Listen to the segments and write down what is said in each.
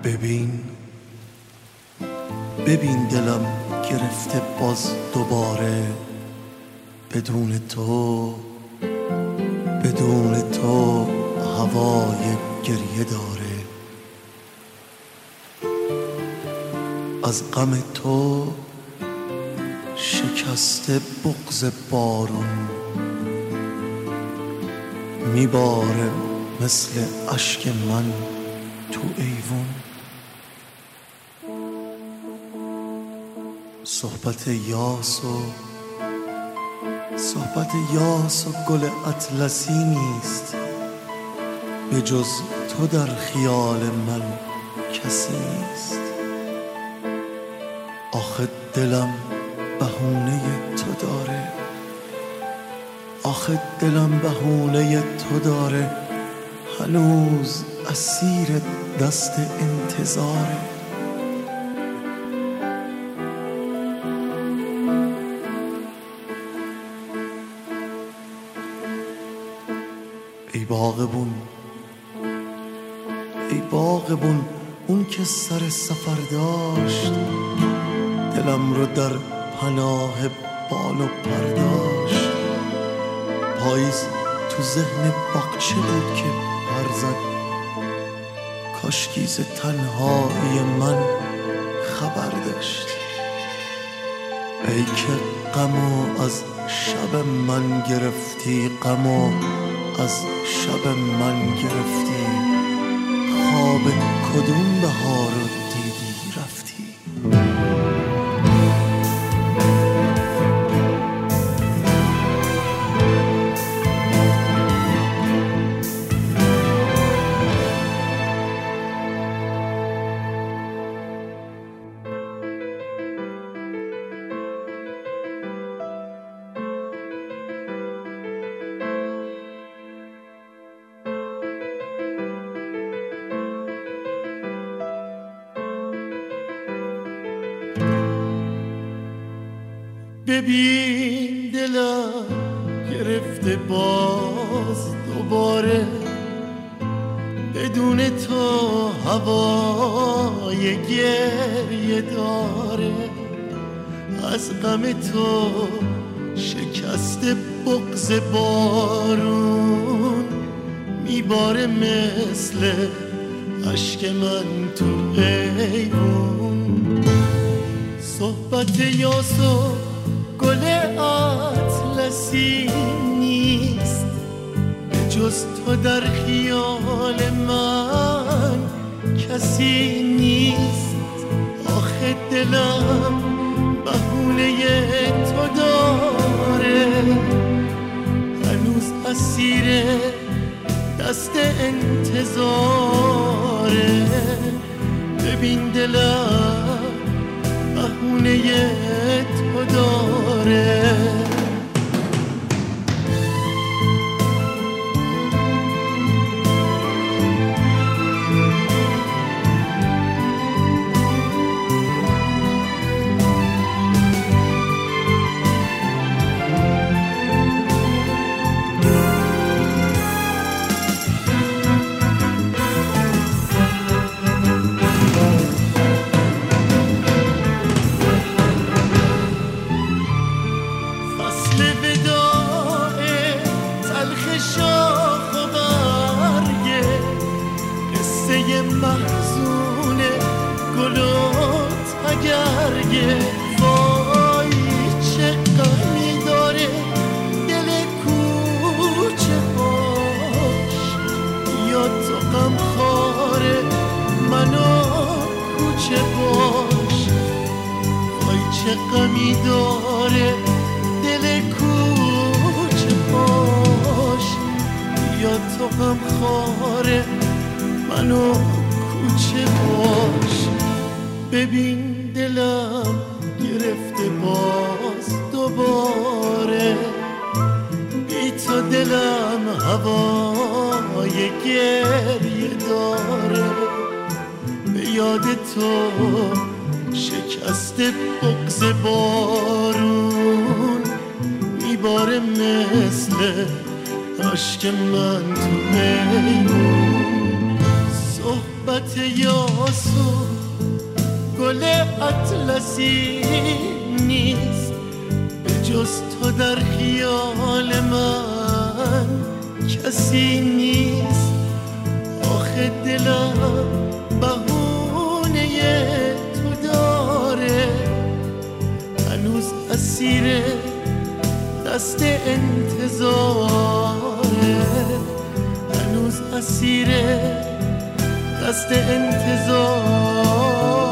ببین دلم گرفته باز دوباره، بدون تو هوای گریه داره. از غم تو شکسته بغض بارون، میباره مثل اشک من تو ایوون. صحبت یاس و گل اطلسی نیست، به جز تو در خیال من کسی نیست. آخه دلم بهونه تو داره، هنوز اسیر دست انتظاره. ای باغبون اون که سر سفر داشت، دلم رو در پناه بال و پر داشت. پاییز تو ذهن باغچه بود که پر زد، کاشکی ز تنهایی من خبر داشت. ای که غمو از شب من گرفتی، غمو از شب من گرفتی، خواب کدوم بهار رو دیدی رفتی. ببین دلم گرفته باز دوباره، بدون تو هوای گریه داره. از غم تو شکسته بغض بارون، میباره مثل اشک من تو ایوون. صحبت یاسو گل اطلسی نیست، به جز تو در خیال من کسی نیست. آخه دلم بهونه تو داره، هنوز اسیر دست انتظاره. ببین دلم بهونه تو داره. محزون گل و تگرگه، وای چه غمی داره دل کوچه هاش. یا تو غمخواره منو کوچه باش، وای چه غمی داره دل کوچه باش. یا تو غمخواره منو کوچه باش. ببین دلم گرفته باز دوباره، بی تو دلم هوای گریه داره. به یاد تو شکسته بغض بارون، میباره مثل اشک من تو میمون. صحبت یاسو گل اطلسی نیست، به جز تو در خیال من کسی نیست. آخه دلم بهونه تو داره، هنوز اسیر دست انتظاره، هنوز اسیر دست انتظاره.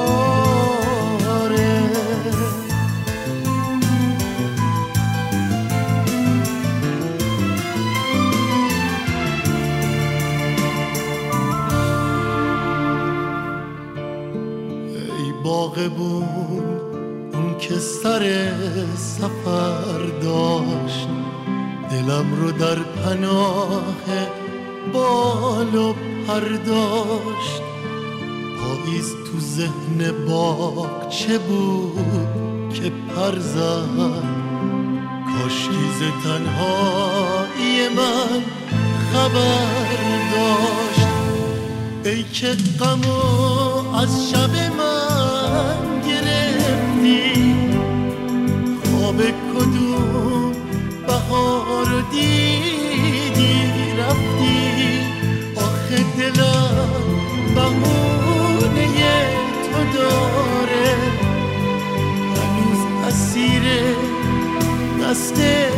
ای باغبون اون که سر سفر داشت، دلم رو در پناه بال و پر داشت. پاییز تو ذهن باغچه بود که پر زد، کاشکی ز تنهایی من خبر داشت. ای که غمو از شب من گرفتی، خواب کدوم بهار رو دیدی رفتی. آخه دلم بهونه تو داره، هنوز اسیر دست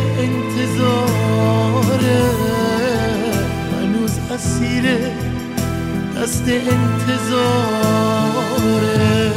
انتظاره، هنوز اسیر دست انتظاره.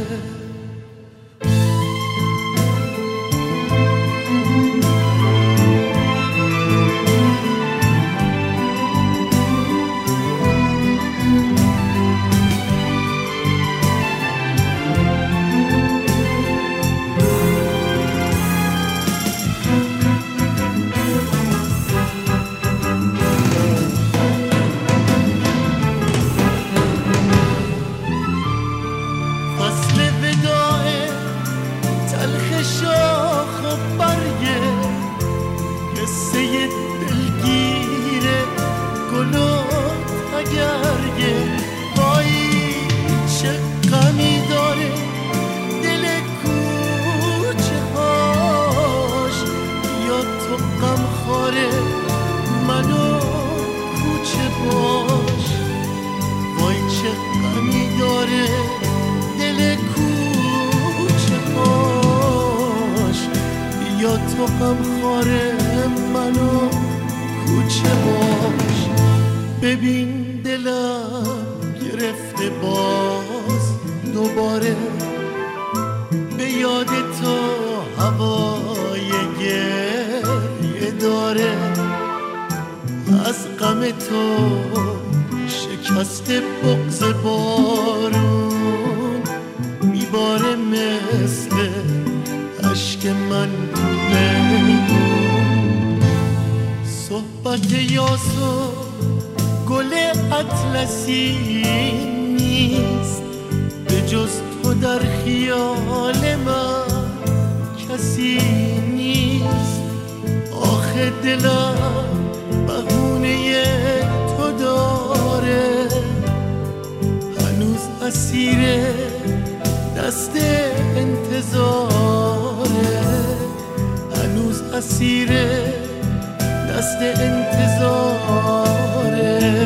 تو هم خاره منو کوچه باش. ببین دلم گرفته باز دوباره، به یاد تو هوای گریه داره. از غم تو شکست بغض بارون میباره مثل عشق من میمون. صحبت یاسو گل اطلسی نیست، به جز تو در خیال من کسی نیست. آخه دلم بهونه تو داره، هنوز اسیر دست انتظاره، هنوز اسیر دست انتظاره.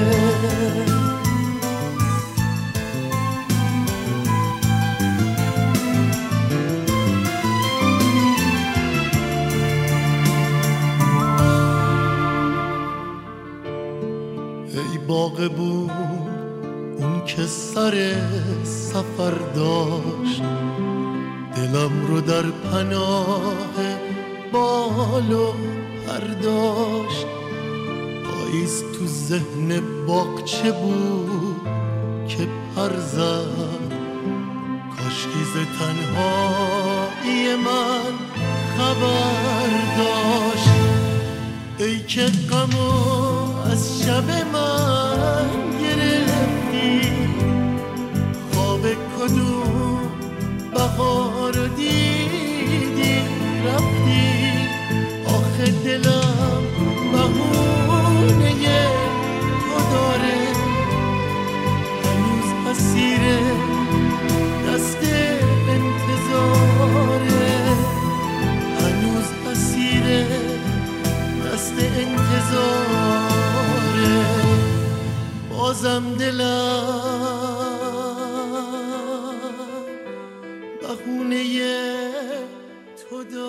ای باغبون اون که سر سفر داشت، دلم رو در پناه بال و پر داشت. پاییز تو ذهن باغچه بود که پر زد، کاشکی ز تنهایی من خبر داشت. ای که غمو از شب من گرفتی، خواب کدوم بهار رو دیدی رفتی. آخه دلم بهونه تو داره، بهونه تو داشت.